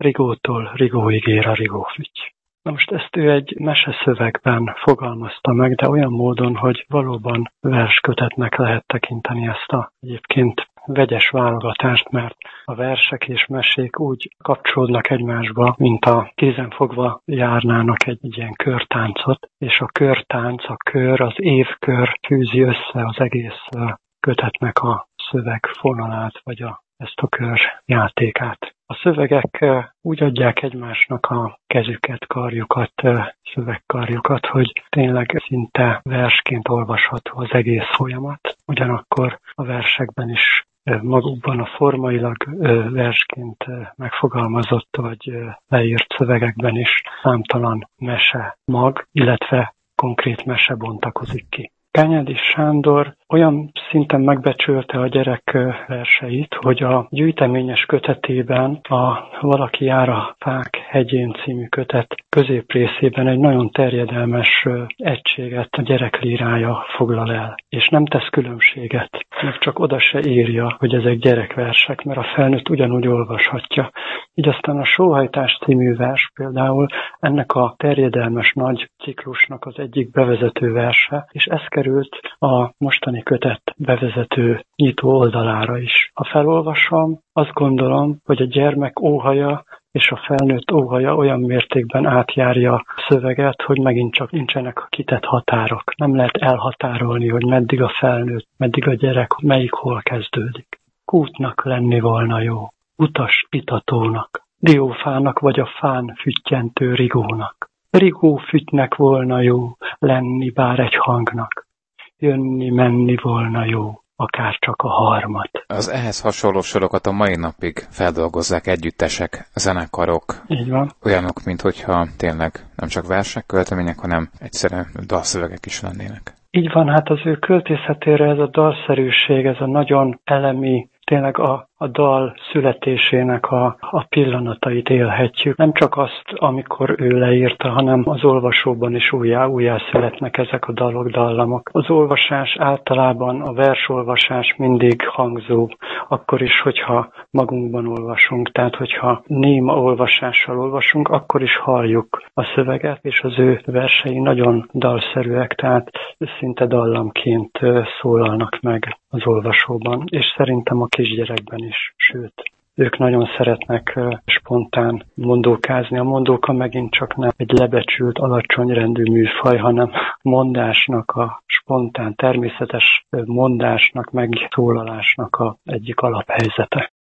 Rigótól Rigóig ér a rigófüty. Na most ezt ő egy meseszövegben fogalmazta meg, de olyan módon, hogy valóban verskötetnek lehet tekinteni ezt a egyébként vegyes válogatást, mert a versek és mesék úgy kapcsolódnak egymásba, mint a kézen fogva járnának egy ilyen körtáncot, és a körtánc, a kör, az évkör fűzi össze az egész kötetnek a szövegfonalát, vagy ezt a kör játékát. A szövegek úgy adják egymásnak a kezüket, karjukat, szövegkarjukat, hogy tényleg szinte versként olvasható az egész folyamat. Ugyanakkor a versekben is magukban a formailag versként megfogalmazott vagy leírt szövegekben is számtalan mese mag, illetve konkrét mese bontakozik ki. Kányádi Sándor olyan szinten megbecsülte a gyerek verseit, hogy a gyűjteményes kötetében a Valaki jár a fák hegyén című kötet középrészében egy nagyon terjedelmes egységet a gyereklírája foglal el, és nem tesz különbséget, meg csak oda se írja, hogy ezek gyerekversek, mert a felnőtt ugyanúgy olvashatja. Így aztán a Sóhajtás című vers például ennek a terjedelmes nagy ciklusnak az egyik bevezető verse, és ez került a mostani kötet bevezető nyitó oldalára is. Ha felolvasom, azt gondolom, hogy a gyermek óhaja és a felnőtt óhaja olyan mértékben átjárja a szöveget, hogy megint csak nincsenek kitett határok. Nem lehet elhatárolni, hogy meddig a felnőtt, meddig a gyerek, melyik hol kezdődik. Kútnak lenni volna jó, utas itatónak, diófának vagy a fán füttyentő rigónak. Rigófütynek volna jó lenni bár egy hangnak. Jönni-menni volna jó, akár csak a harmat. Az ehhez hasonló sorokat a mai napig feldolgozzák együttesek, zenekarok. Így van. Olyanok, minthogyha tényleg nem csak versek, költemények, hanem egyszerűen dalszövegek is lennének. Így van, hát az ő költészetére ez a dalszerűség, ez a nagyon elemi, tényleg a dal születésének a pillanatait élhetjük. Nem csak azt, amikor ő leírta, hanem az olvasóban is újjá születnek ezek a dalok, dallamok. Az olvasás általában, a versolvasás mindig hangzó, akkor is, hogyha magunkban olvasunk, tehát hogyha néma olvasással olvasunk, akkor is halljuk a szöveget, és az ő versei nagyon dalszerűek, tehát szinte dallamként szólalnak meg az olvasóban, és szerintem a kisgyerekben is, sőt, ők nagyon szeretnek spontán mondókázni. A mondóka megint csak nem egy lebecsült, alacsony rendű műfaj, hanem mondásnak, a spontán, természetes mondásnak, megszólalásnak a egyik alaphelyzete.